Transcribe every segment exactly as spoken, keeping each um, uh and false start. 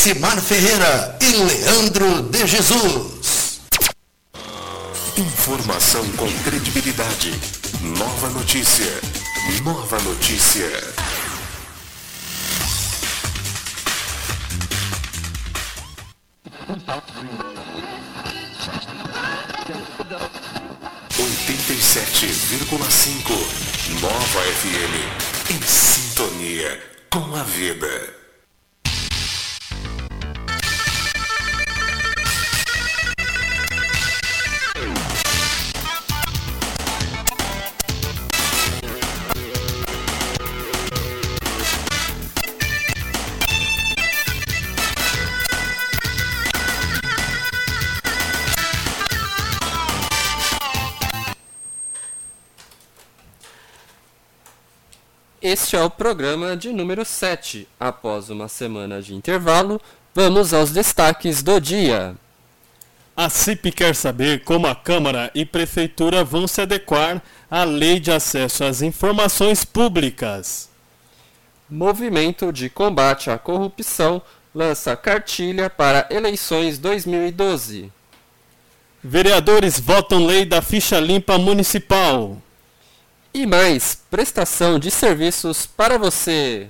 Josimar Ferreira e Leandro de Jesus. Informação com credibilidade. Nova notícia. Nova notícia. oitenta e sete vírgula cinco Nova F M. Em sintonia com a vida. Este é o programa de número sete. Após uma semana de intervalo, vamos aos destaques do dia. A C I P quer saber como a Câmara e Prefeitura vão se adequar à Lei de Acesso às Informações Públicas. Movimento de Combate à Corrupção lança cartilha para eleições dois mil e doze. Vereadores votam lei da ficha limpa municipal. E mais, prestação de serviços para você.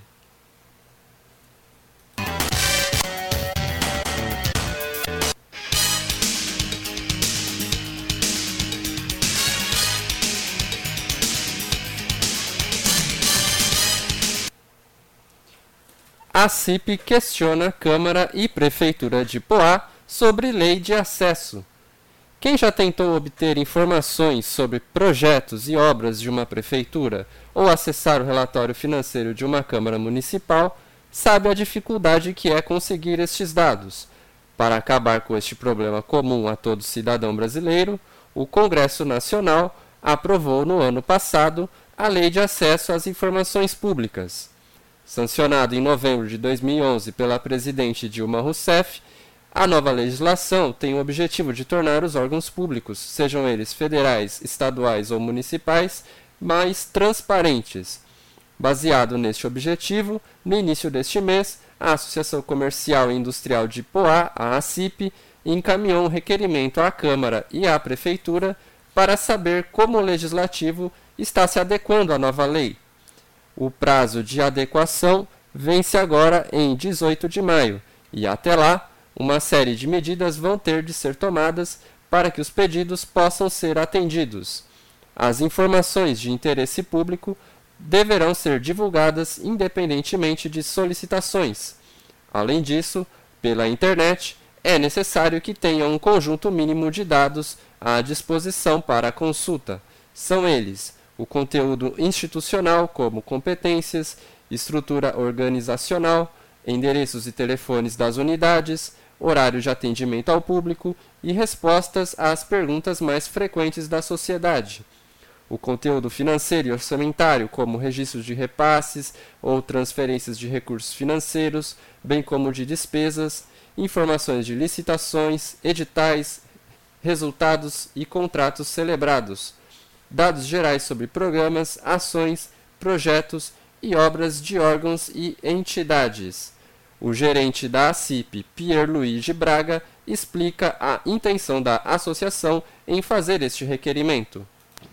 A C I P questiona Câmara e Prefeitura de Poá sobre lei de acesso. Quem já tentou obter informações sobre projetos e obras de uma prefeitura ou acessar o relatório financeiro de uma Câmara Municipal sabe a dificuldade que é conseguir estes dados. Para acabar com este problema comum a todo cidadão brasileiro, o Congresso Nacional aprovou no ano passado a Lei de Acesso às Informações Públicas. Sancionado em novembro de dois mil e onze pela presidente Dilma Rousseff, a nova legislação tem o objetivo de tornar os órgãos públicos, sejam eles federais, estaduais ou municipais, mais transparentes. Baseado neste objetivo, no início deste mês, a Associação Comercial e Industrial de Poá, a ACIP, encaminhou um requerimento à Câmara e à Prefeitura para saber como o Legislativo está se adequando à nova lei. O prazo de adequação vence agora em dezoito de maio e, até lá, uma série de medidas vão ter de ser tomadas para que os pedidos possam ser atendidos. As informações de interesse público deverão ser divulgadas independentemente de solicitações. Além disso, pela internet, é necessário que tenha um conjunto mínimo de dados à disposição para a consulta. São eles: o conteúdo institucional, como competências, estrutura organizacional, endereços e telefones das unidades, horário de atendimento ao público e respostas às perguntas mais frequentes da sociedade. O conteúdo financeiro e orçamentário, como registros de repasses ou transferências de recursos financeiros, bem como de despesas, informações de licitações, editais, resultados e contratos celebrados, dados gerais sobre programas, ações, projetos e obras de órgãos e entidades. O gerente da ACIP, Pierluigi Braga, explica a intenção da associação em fazer este requerimento.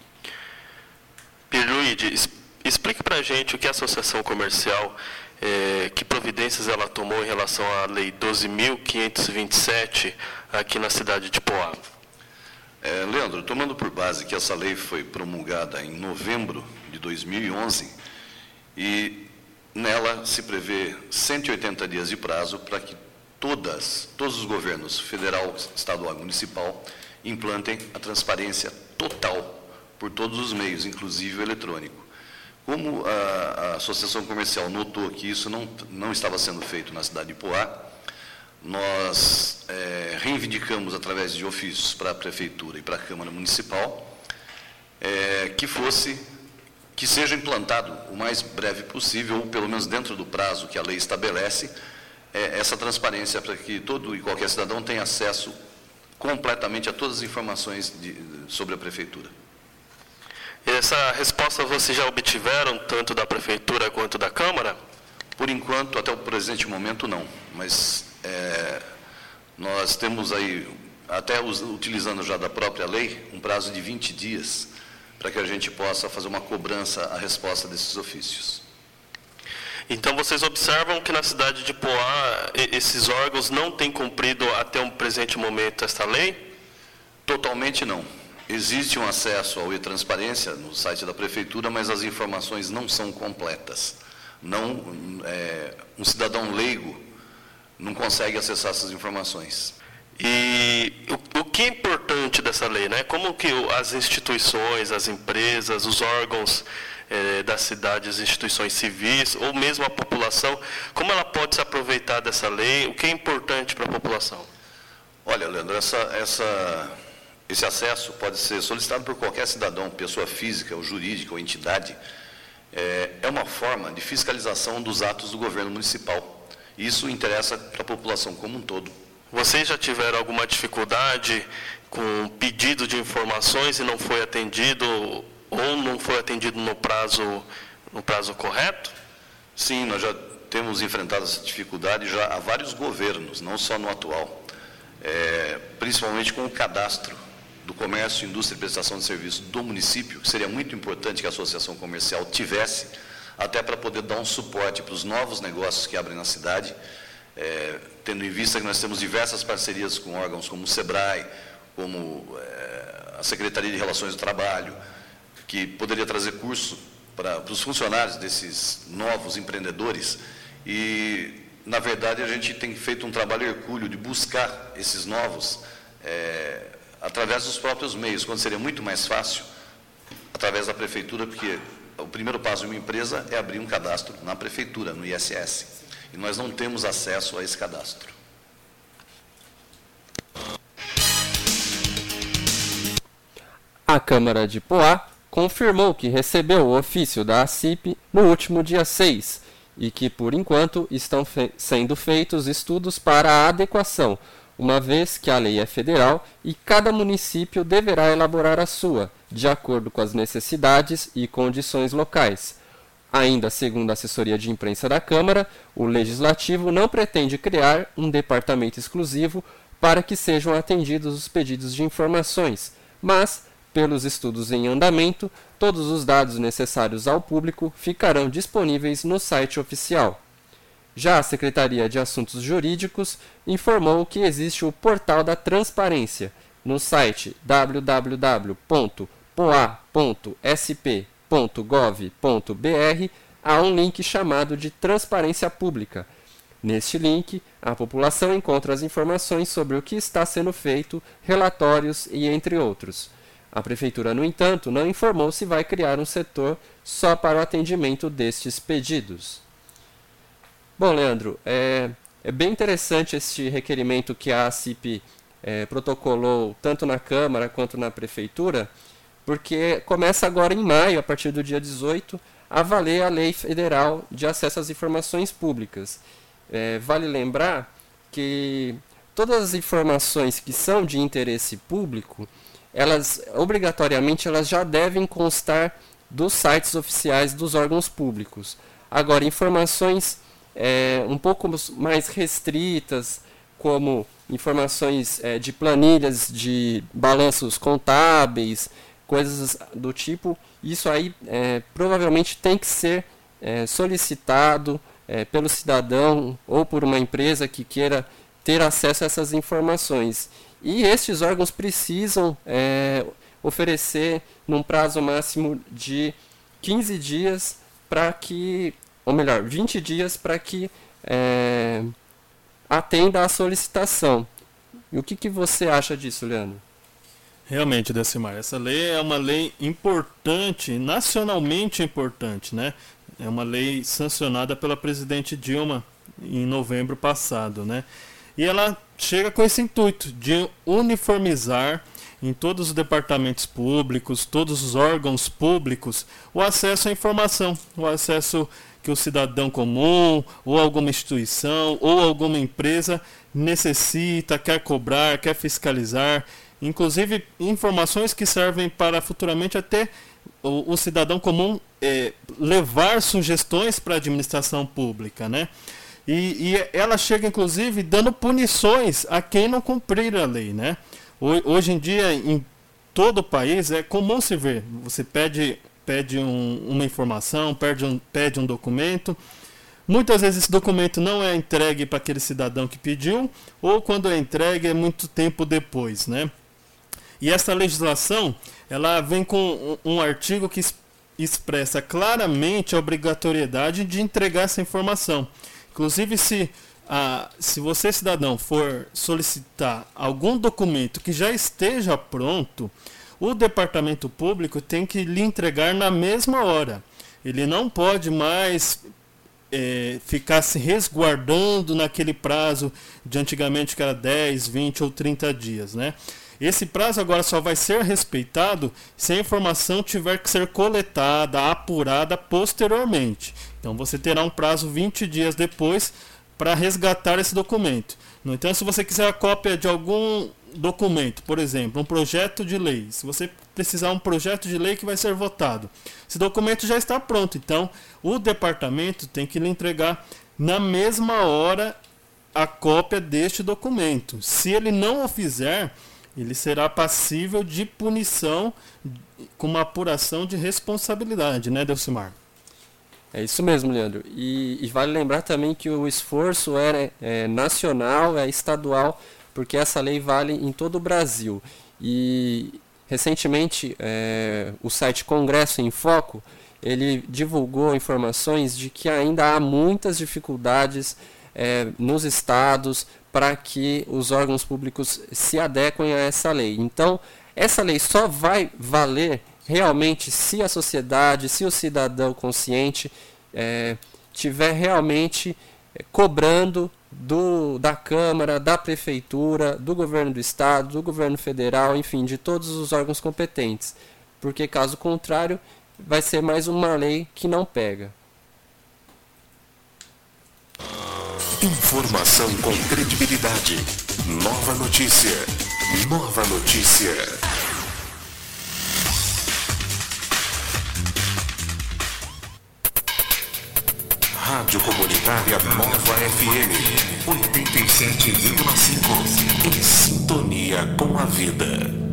Pierluigi, explique para a gente o que a Associação Comercial, eh, que providências ela tomou em relação à Lei doze mil quinhentos e vinte e sete aqui na cidade de Poá. É, Leandro, tomando por base que essa lei foi promulgada em novembro de dois mil e onze e nela se prevê cento e oitenta dias de prazo para que todas, todos os governos, federal, estadual e municipal, implantem a transparência total por todos os meios, inclusive o eletrônico. Como a, a Associação Comercial notou que isso não, não estava sendo feito na cidade de Poá, nós é, reivindicamos, através de ofícios para a Prefeitura e para a Câmara Municipal, é, que fosse que seja implantado o mais breve possível, ou pelo menos dentro do prazo que a lei estabelece, é, essa transparência para que todo e qualquer cidadão tenha acesso completamente a todas as informações de, sobre a Prefeitura. Essa resposta vocês já obtiveram, tanto da Prefeitura quanto da Câmara? Por enquanto, até o presente momento, não. Mas é, Nós temos aí, até utilizando já da própria lei, um prazo de vinte dias para que a gente possa fazer uma cobrança à resposta desses ofícios. Então, vocês observam que na cidade de Poá, esses órgãos não têm cumprido até o presente momento esta lei? Totalmente não. Existe um acesso ao e-transparência no site da Prefeitura, mas as informações não são completas. Não, é, um cidadão leigo não consegue acessar essas informações. E o, o que é importante dessa lei, né? Como que as instituições, as empresas, os órgãos eh, da cidade, as instituições civis, ou mesmo a população, como ela pode se aproveitar dessa lei? O que é importante para a população? Olha, Leandro, essa, essa, esse acesso pode ser solicitado por qualquer cidadão, pessoa física ou jurídica ou entidade. É, é uma forma de fiscalização dos atos do governo municipal. Isso interessa para a população como um todo. Vocês já tiveram alguma dificuldade com pedido de informações e não foi atendido, ou não foi atendido no prazo, no prazo correto? Sim, nós já temos enfrentado essa dificuldade já há vários governos, não só no atual. É, principalmente com o cadastro do comércio, indústria e prestação de serviço do município, que seria muito importante que a associação comercial tivesse, até para poder dar um suporte para os novos negócios que abrem na cidade, é, tendo em vista que nós temos diversas parcerias com órgãos como o SEBRAE, como é, a Secretaria de Relações do Trabalho, que poderia trazer curso para, para os funcionários desses novos empreendedores. E, na verdade, a gente tem feito um trabalho hercúleo de buscar esses novos é, através dos próprios meios, quando seria muito mais fácil, através da Prefeitura, porque o primeiro passo de uma empresa é abrir um cadastro na Prefeitura, no I S S. E nós não temos acesso a esse cadastro. A Câmara de Poá confirmou que recebeu o ofício da A C I P no último dia seis e que, por enquanto, estão fe- sendo feitos estudos para a adequação, uma vez que a lei é federal e cada município deverá elaborar a sua, de acordo com as necessidades e condições locais. Ainda segundo a assessoria de imprensa da Câmara, o Legislativo não pretende criar um departamento exclusivo para que sejam atendidos os pedidos de informações, mas, pelos estudos em andamento, todos os dados necessários ao público ficarão disponíveis no site oficial. Já a Secretaria de Assuntos Jurídicos informou que existe o Portal da Transparência. No site w w w ponto poa ponto s p ponto gov ponto b r há um link chamado de Transparência Pública. Neste link, a população encontra as informações sobre o que está sendo feito, relatórios e entre outros. A Prefeitura, no entanto, não informou se vai criar um setor só para o atendimento destes pedidos. Bom, Leandro, é, é bem interessante este requerimento que a A C I P é, protocolou tanto na Câmara quanto na Prefeitura, porque começa agora em maio, a partir do dia dezoito, a valer a Lei Federal de Acesso às Informações Públicas. É, vale lembrar que todas as informações que são de interesse público, elas obrigatoriamente elas já devem constar dos sites oficiais dos órgãos públicos. Agora, informações é, um pouco mais restritas, como informações é, de planilhas, de balanços contábeis, coisas do tipo, isso aí é, provavelmente tem que ser é, solicitado é, pelo cidadão ou por uma empresa que queira ter acesso a essas informações. E estes órgãos precisam é, oferecer num prazo máximo de quinze dias para que, ou melhor, vinte dias para que é, atenda à solicitação. E o que, que você acha disso, Leandro? Realmente, Decimar, essa lei é uma lei importante, nacionalmente importante, né? É uma lei sancionada pela presidente Dilma em novembro passado, né? E ela chega com esse intuito de uniformizar em todos os departamentos públicos, todos os órgãos públicos, o acesso à informação, o acesso que o cidadão comum, ou alguma instituição, ou alguma empresa necessita, quer cobrar, quer fiscalizar, inclusive informações que servem para futuramente até o, o cidadão comum é, levar sugestões para a administração pública, né? E, e ela chega, inclusive, dando punições a quem não cumprir a lei, né? Hoje em dia, em todo o país, é comum se ver. Você pede, pede um, uma informação, pede um, pede um documento. Muitas vezes esse documento não é entregue para aquele cidadão que pediu, ou quando é entregue é muito tempo depois, né? E essa legislação, ela vem com um, um artigo que expressa claramente a obrigatoriedade de entregar essa informação. Inclusive, se, ah, se você, cidadão, for solicitar algum documento que já esteja pronto, o Departamento Público tem que lhe entregar na mesma hora. Ele não pode mais é, ficar se resguardando naquele prazo de antigamente que era dez, vinte ou trinta dias, né? Esse prazo agora só vai ser respeitado se a informação tiver que ser coletada, apurada posteriormente. Então você terá um prazo vinte dias depois para resgatar esse documento. Então, se você quiser a cópia de algum documento, por exemplo, um projeto de lei, se você precisar um projeto de lei que vai ser votado, esse documento já está pronto. Então, o departamento tem que lhe entregar na mesma hora a cópia deste documento. Se ele não o fizer, ele será passível de punição com uma apuração de responsabilidade, né, Delcimar? É isso mesmo, Leandro. E, e vale lembrar também que o esforço é, é nacional, é estadual, porque essa lei vale em todo o Brasil. E recentemente é, o site Congresso em Foco, ele divulgou informações de que ainda há muitas dificuldades é, nos estados para que os órgãos públicos se adequem a essa lei. Então, essa lei só vai valer realmente se a sociedade, se o cidadão consciente é, tiver realmente é, cobrando do, da Câmara, da Prefeitura, do Governo do Estado, do Governo Federal, enfim, de todos os órgãos competentes. Porque, caso contrário, vai ser mais uma lei que não pega. Informação com credibilidade. Nova notícia. Nova notícia. Rádio Comunitária Nova F M, oitenta e sete vírgula cinco, em sintonia com a vida.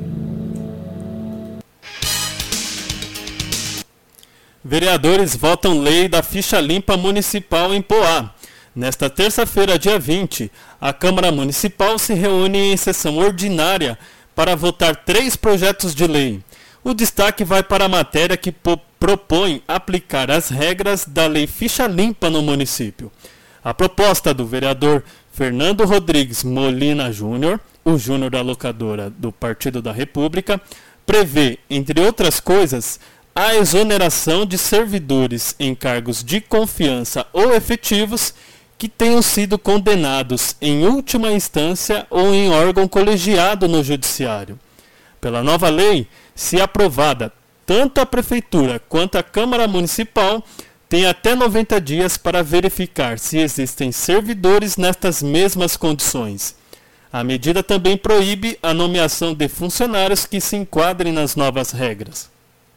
Vereadores votam lei da ficha limpa municipal em Poá. Nesta terça-feira, dia vinte, a Câmara Municipal se reúne em sessão ordinária para votar três projetos de lei. O destaque vai para a matéria que propõe aplicar as regras da Lei Ficha Limpa no município. A proposta do vereador Fernando Rodrigues Molina Júnior, o Júnior da locadora do Partido da República, prevê, entre outras coisas, a exoneração de servidores em cargos de confiança ou efetivos que tenham sido condenados em última instância ou em órgão colegiado no Judiciário. Pela nova lei, se aprovada, tanto a Prefeitura quanto a Câmara Municipal têm até noventa dias para verificar se existem servidores nestas mesmas condições. A medida também proíbe a nomeação de funcionários que se enquadrem nas novas regras.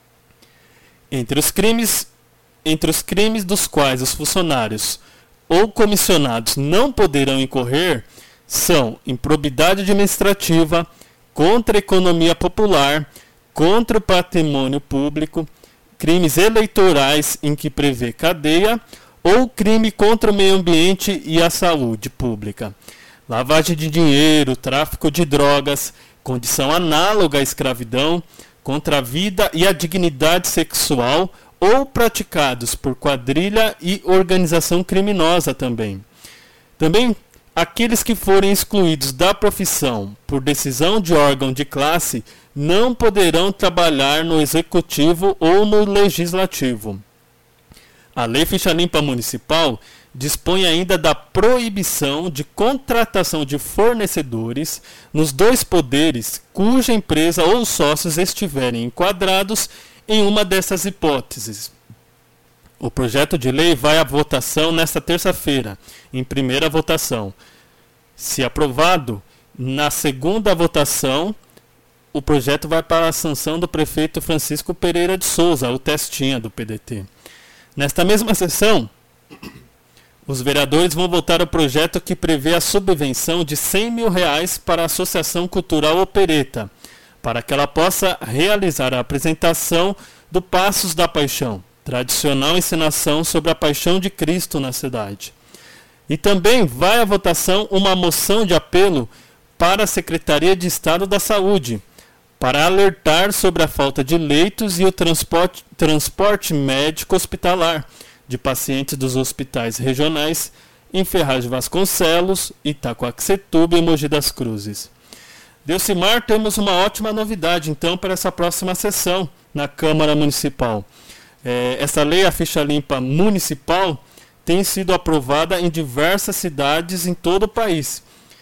Entre os crimes, entre os crimes dos quais os funcionários ou comissionados não poderão incorrer são improbidade administrativa, contra a economia popular, contra o patrimônio público, crimes eleitorais em que prevê cadeia ou crime contra o meio ambiente e a saúde pública, lavagem de dinheiro, tráfico de drogas, condição análoga à escravidão, contra a vida e a dignidade sexual ou praticados por quadrilha e organização criminosa também. Também aqueles que forem excluídos da profissão por decisão de órgão de classe não poderão trabalhar no executivo ou no legislativo. A Lei Ficha Limpa Municipal dispõe ainda da proibição de contratação de fornecedores nos dois poderes cuja empresa ou sócios estiverem enquadrados em uma dessas hipóteses. O projeto de lei vai à votação nesta terça-feira, em primeira votação. Se aprovado, na segunda votação, o projeto vai para a sanção do prefeito Francisco Pereira de Souza, o Testinha do P D T. Nesta mesma sessão, Os vereadores vão votar o projeto que prevê a subvenção de cem mil reais para a Associação Cultural Opereta, para que ela possa realizar a apresentação do Passos da Paixão, tradicional encenação sobre a paixão de Cristo na cidade. E também vai à votação uma moção de apelo para a Secretaria de Estado da Saúde, para alertar sobre a falta de leitos e o transporte, transporte médico hospitalar de pacientes dos hospitais regionais em Ferraz de Vasconcelos, Itacoaxetuba e Mogi das Cruzes. Delcimar, temos uma ótima novidade então para essa próxima sessão na Câmara Municipal. É, essa lei, a ficha limpa municipal, tem sido aprovada em diversas cidades em todo o país.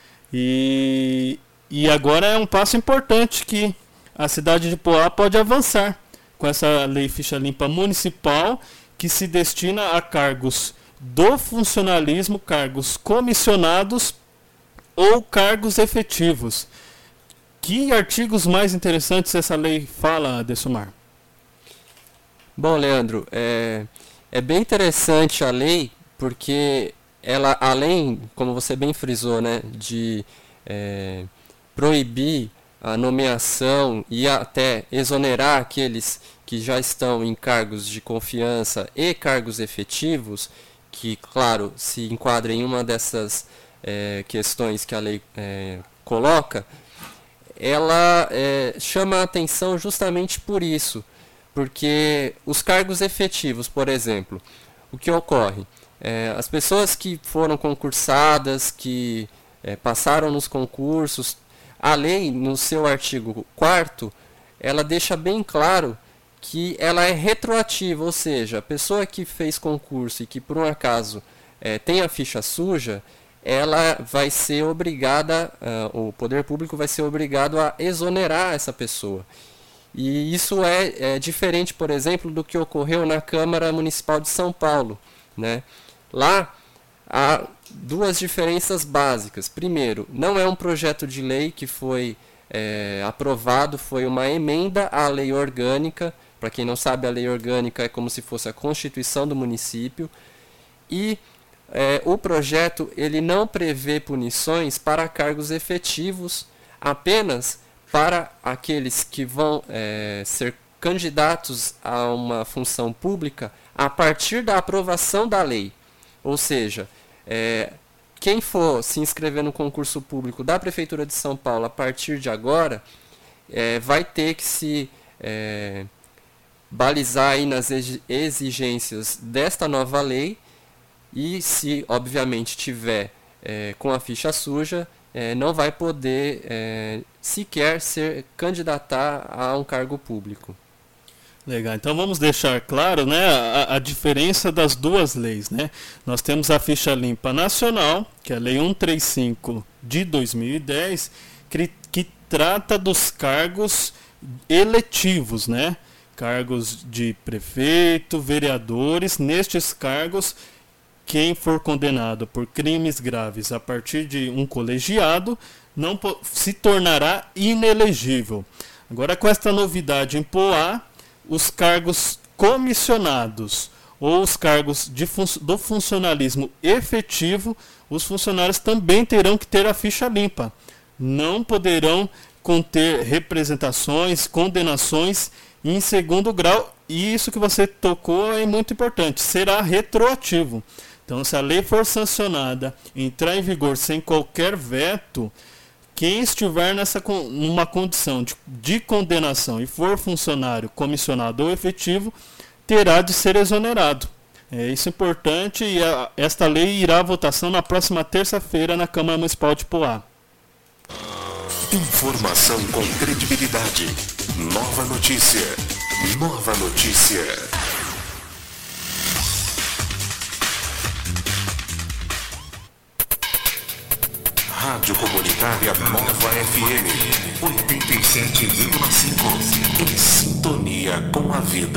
E, e agora é um passo importante que a cidade de Poá pode avançar com essa lei ficha limpa municipal, que se destina a cargos do funcionalismo, cargos comissionados ou cargos efetivos. Que artigos mais interessantes essa lei fala, Delcimar? Bom, Leandro, é, é bem interessante a lei, porque ela, além, como você bem frisou, né, de é, proibir a nomeação e até exonerar aqueles que já estão em cargos de confiança e cargos efetivos, que, claro, se enquadrem em uma dessas é, questões que a lei é, coloca, ela é, chama a atenção justamente por isso, porque os cargos efetivos, por exemplo, o que ocorre? É, as pessoas que foram concursadas, que é, passaram nos concursos, a lei, no seu artigo quarto, ela deixa bem claro que ela é retroativa, ou seja, a pessoa que fez concurso e que por um acaso é, tem a ficha suja, ela vai ser obrigada, uh, o poder público vai ser obrigado a exonerar essa pessoa. E isso é, é diferente, por exemplo, do que ocorreu na Câmara Municipal de São Paulo, né? Lá há duas diferenças básicas. Primeiro, não é um projeto de lei que foi é, aprovado, foi uma emenda à lei orgânica. Para quem não sabe, a lei orgânica é como se fosse a Constituição do município. E é, o projeto ele não prevê punições para cargos efetivos, apenas para aqueles que vão é, ser candidatos a uma função pública a partir da aprovação da lei. Ou seja, é, quem for se inscrever no concurso público da Prefeitura de São Paulo a partir de agora, é, vai ter que se é, balizar aí nas exigências desta nova lei e, se obviamente tiver é, com a ficha suja, é, não vai poder é, sequer ser candidatar a um cargo público. Legal, então vamos deixar claro, né, a, a diferença das duas leis, né? Nós temos a ficha limpa nacional, que é a Lei cento e trinta e cinco de dois mil e dez, que, que trata dos cargos eletivos, né? Cargos de prefeito, vereadores. Nestes cargos, quem for condenado por crimes graves a partir de um colegiado não se tornará inelegível. Agora, com esta novidade em Poá, os cargos comissionados ou os cargos de fun- do funcionalismo efetivo, os funcionários também terão que ter a ficha limpa. Não poderão conter representações, condenações em segundo grau. E isso que você tocou é muito importante, será retroativo. Então, se a lei for sancionada, entrar em vigor sem qualquer veto, quem estiver nessa, numa condição de, de condenação e for funcionário, comissionado ou efetivo, terá de ser exonerado. É isso importante e a, esta lei irá à votação na próxima terça-feira na Câmara Municipal de Poá. Informação com credibilidade. Nova notícia. Nova notícia. Rádio Comunitária Nova F M, oitenta e sete vírgula cinco, em sintonia com a vida.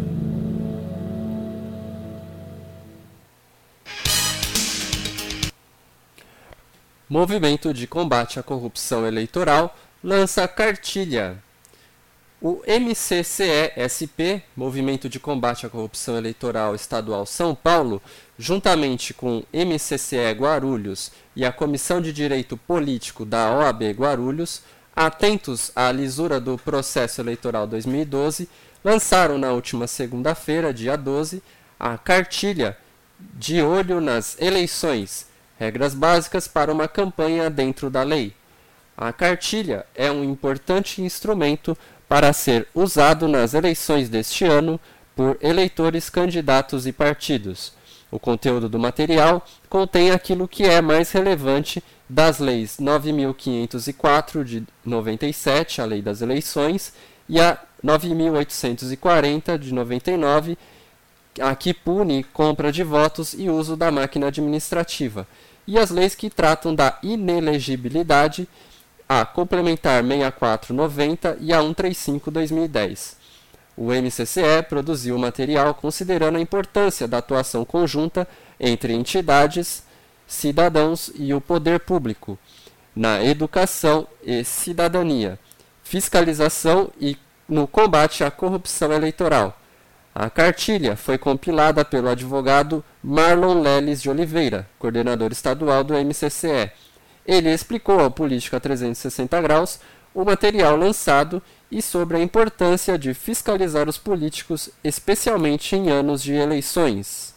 Movimento de Combate à Corrupção Eleitoral lança cartilha. O M C C E S P, Movimento de Combate à Corrupção Eleitoral Estadual São Paulo, juntamente com M C C E Guarulhos e a Comissão de Direito Político da O A B Guarulhos, atentos à lisura do processo eleitoral dois mil e doze, lançaram na última segunda-feira, dia doze, a cartilha De Olho nas Eleições, regras básicas para uma campanha dentro da lei. A cartilha é um importante instrumento para ser usado nas eleições deste ano por eleitores, candidatos e partidos. O conteúdo do material contém aquilo que é mais relevante das leis nove mil quinhentos e quatro de noventa e sete, a Lei das Eleições, e a nove mil oitocentos e quarenta de noventa e nove, a que pune compra de votos e uso da máquina administrativa, e as leis que tratam da inelegibilidade, a Complementar sessenta e quatro noventa e a cento e trinta e cinco de dois mil e dez. O M C C E produziu o material considerando a importância da atuação conjunta entre entidades, cidadãos e o poder público na educação e cidadania, fiscalização e no combate à corrupção eleitoral. A cartilha foi compilada pelo advogado Marlon Leles de Oliveira, coordenador estadual do M C C E. Ele explicou ao Política trezentos e sessenta graus o material lançado e sobre a importância de fiscalizar os políticos, especialmente em anos de eleições.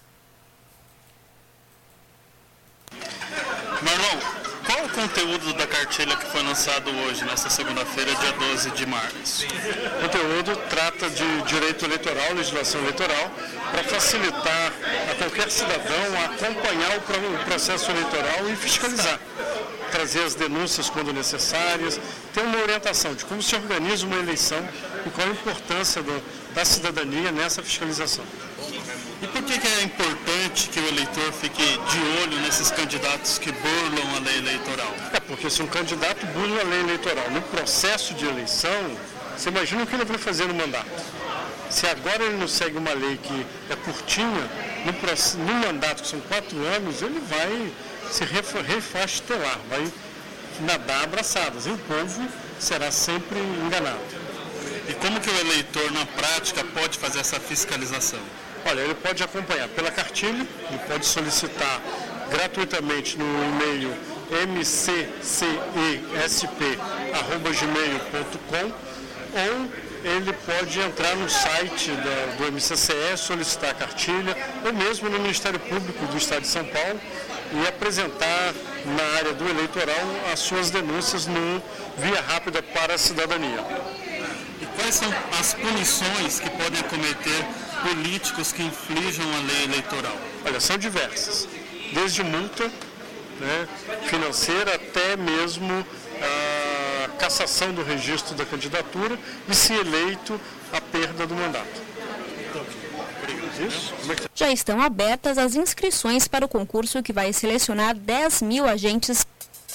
Marlon, qual o conteúdo da cartilha que foi lançado hoje, nesta segunda-feira, dia doze de março? O conteúdo trata de direito eleitoral, legislação eleitoral, para facilitar a qualquer cidadão acompanhar o processo eleitoral e fiscalizar. Trazer as denúncias quando necessárias, ter uma orientação de como se organiza uma eleição e qual a importância do, da cidadania nessa fiscalização. E por que, que é importante que o eleitor fique de olho nesses candidatos que burlam a lei eleitoral? É porque se um candidato burla a lei eleitoral no processo de eleição, você imagina o que ele vai fazer no mandato. Se agora ele não segue uma lei que é curtinha, no, no mandato, que são quatro anos, ele vai se refastelar, vai nadar abraçadas, e o povo será sempre enganado. E como que o eleitor, na prática, pode fazer essa fiscalização? Olha, ele pode acompanhar pela cartilha, ele pode solicitar gratuitamente no e-mail m c c e s p arroba gmail ponto com ou ele pode entrar no site da, do M C C E, solicitar a cartilha, ou mesmo no Ministério Público do Estado de São Paulo, e apresentar na área do eleitoral as suas denúncias no Via Rápida para a Cidadania. E quais são as punições que podem acometer políticos que infringam a lei eleitoral? Olha, são diversas, desde multa, né, financeira até mesmo a cassação do registro da candidatura e, se eleito, a perda do mandato. Isso? Como é que... Já estão abertas as inscrições para o concurso que vai selecionar dez mil agentes.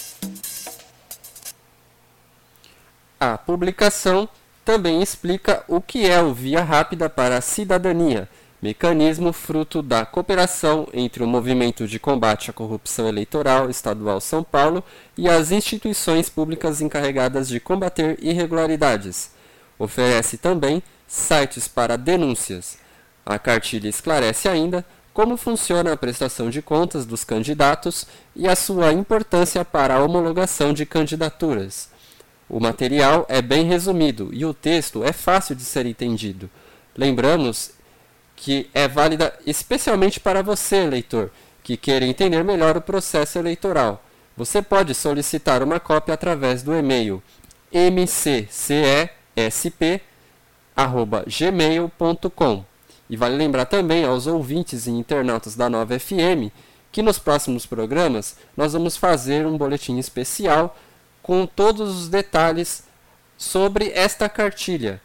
A publicação também explica o que é o Via Rápida para a Cidadania, mecanismo fruto da cooperação entre o Movimento de Combate à Corrupção Eleitoral Estadual São Paulo e as instituições públicas encarregadas de combater irregularidades. Oferece também sites para denúncias. A cartilha esclarece ainda como funciona a prestação de contas dos candidatos e a sua importância para a homologação de candidaturas. O material é bem resumido e o texto é fácil de ser entendido. Lembramos que é válida especialmente para você, eleitor, que queira entender melhor o processo eleitoral. Você pode solicitar uma cópia através do e-mail m c c e s p arroba gmail ponto com. E vale lembrar também aos ouvintes e internautas da Nova F M que nos próximos programas nós vamos fazer um boletim especial com todos os detalhes sobre esta cartilha.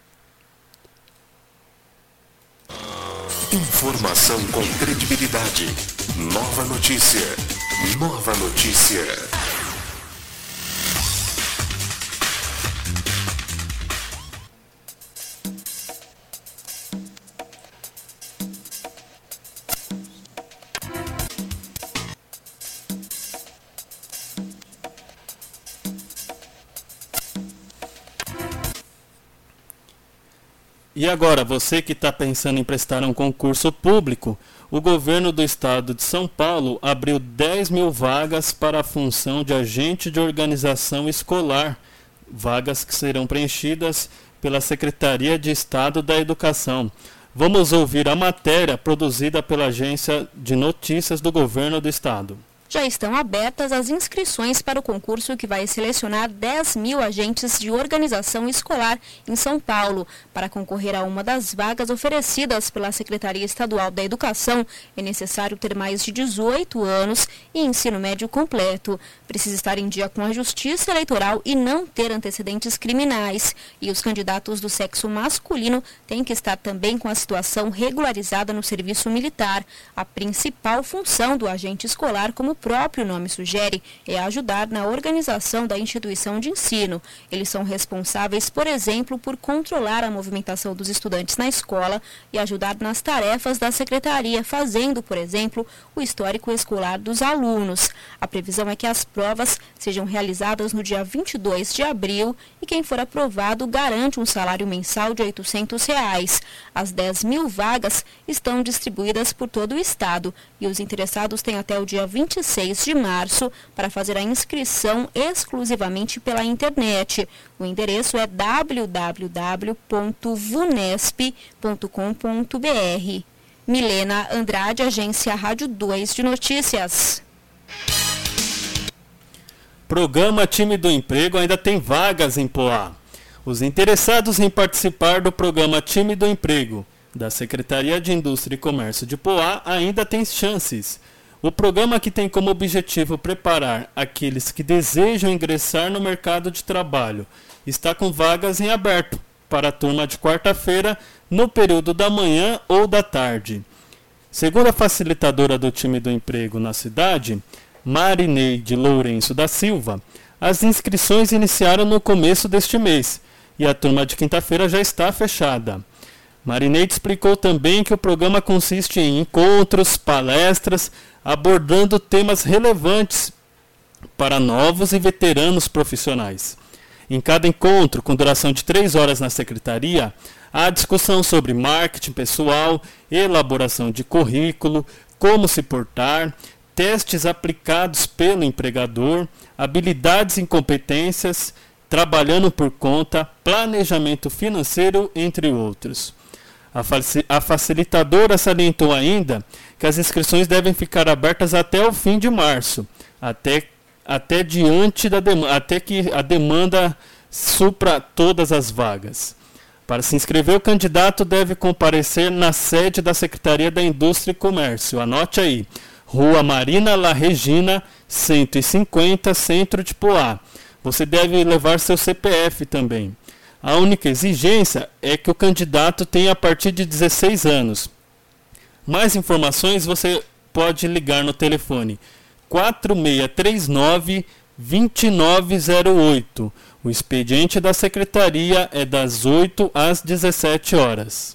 Informação com credibilidade. Nova notícia. Nova notícia. E agora, você que está pensando em prestar um concurso público, o governo do estado de São Paulo abriu dez mil vagas para a função de agente de organização escolar, vagas que serão preenchidas pela Secretaria de Estado da Educação. Vamos ouvir a matéria produzida pela Agência de Notícias do Governo do Estado. Já estão abertas as inscrições para o concurso que vai selecionar dez mil agentes de organização escolar em São Paulo. Para concorrer a uma das vagas oferecidas pela Secretaria Estadual da Educação, é necessário ter mais de dezoito anos e ensino médio completo. Precisa estar em dia com a Justiça Eleitoral e não ter antecedentes criminais. E os candidatos do sexo masculino têm que estar também com a situação regularizada no serviço militar. A principal função do agente escolar, como o próprio nome sugere, é ajudar na organização da instituição de ensino. Eles são responsáveis, por exemplo, por controlar a movimentação dos estudantes na escola e ajudar nas tarefas da secretaria, fazendo, por exemplo, o histórico escolar dos alunos. A previsão é que as provas sejam realizadas no dia vinte e dois de abril e quem for aprovado garante um salário mensal de oitocentos reais. As dez mil vagas estão distribuídas por todo o estado e os interessados têm até o dia vinte e seis de março para fazer a inscrição exclusivamente pela internet. O endereço é w w w ponto vunesp ponto com ponto b r. Milena Andrade, Agência Rádio dois de Notícias. Programa Time do Emprego ainda tem vagas em Poá. Os interessados em participar do programa Time do Emprego da Secretaria de Indústria e Comércio de Poá ainda têm chances. O programa, que tem como objetivo preparar aqueles que desejam ingressar no mercado de trabalho, está com vagas em aberto para a turma de quarta-feira, no período da manhã ou da tarde. Segundo a facilitadora do Time do Emprego na cidade, Marineide Lourenço da Silva, as inscrições iniciaram no começo deste mês e a turma de quinta-feira já está fechada. Marineide explicou também que o programa consiste em encontros, palestras, abordando temas relevantes para novos e veteranos profissionais. Em cada encontro, com duração de três horas na secretaria, há discussão sobre marketing pessoal, elaboração de currículo, como se portar, testes aplicados pelo empregador, habilidades e competências, trabalhando por conta, planejamento financeiro, entre outros. A facilitadora salientou ainda que as inscrições devem ficar abertas até o fim de março, até, até, diante da demanda, até que a demanda supra todas as vagas. Para se inscrever, o candidato deve comparecer na sede da Secretaria da Indústria e Comércio. Anote aí, Rua Marina La Regina, cento e cinquenta, Centro de Poá. Você deve levar seu C P F também. A única exigência é que o candidato tenha a partir de dezesseis anos. Mais informações você pode ligar no telefone quatro seis três nove, dois nove zero oito. O expediente da secretaria é das oito às dezessete horas.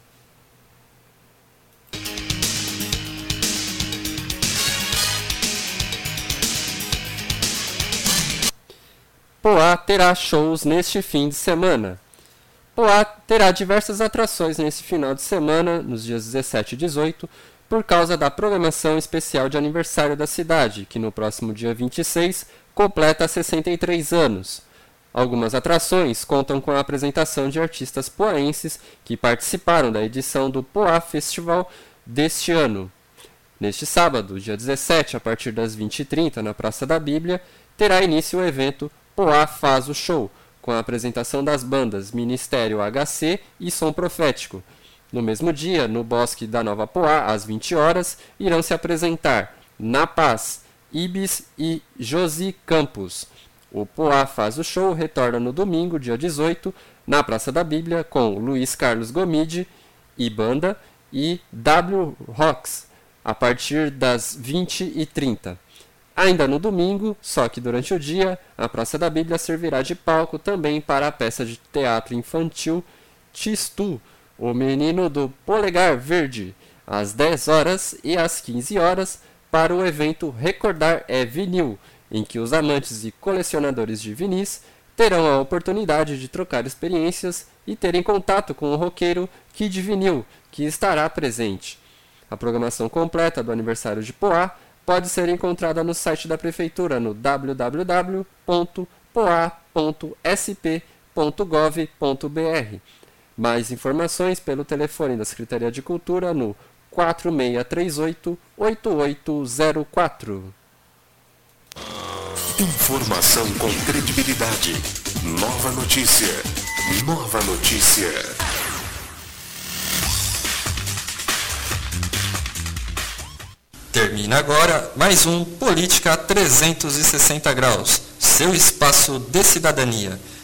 Poá terá shows neste fim de semana. Poá terá diversas atrações nesse final de semana, nos dias dezessete e dezoito, por causa da programação especial de aniversário da cidade, que no próximo dia vinte e seis completa sessenta e três anos. Algumas atrações contam com a apresentação de artistas poaenses que participaram da edição do Poá Festival deste ano. Neste sábado, dia dezessete, a partir das vinte e trinta, na Praça da Bíblia, terá início o evento Poá Faz o Show, com a apresentação das bandas Ministério H C e Som Profético. No mesmo dia, no Bosque da Nova Poá, às vinte horas, irão se apresentar Na Paz, Ibis e Josi Campos. O Poá Faz o Show retorna no domingo, dia dezoito, na Praça da Bíblia, com Luiz Carlos Gomide e banda e W Rocks, a partir das vinte e trinta. Ainda no domingo, só que durante o dia, a Praça da Bíblia servirá de palco também para a peça de teatro infantil Tistu, o Menino do Polegar Verde, às dez horas e às quinze horas, para o evento Recordar é Vinil, em que os amantes e colecionadores de vinis terão a oportunidade de trocar experiências e terem contato com o roqueiro Kid Vinil, que estará presente. A programação completa do aniversário de Poá pode ser encontrada no site da Prefeitura no w w w ponto poá ponto s p ponto gov ponto b r. Mais informações pelo telefone da Secretaria de Cultura no quatro seis três oito, oito oito zero quatro. Informação com credibilidade. Nova notícia. Nova notícia. Termina agora mais um Política trezentos e sessenta graus, seu espaço de cidadania.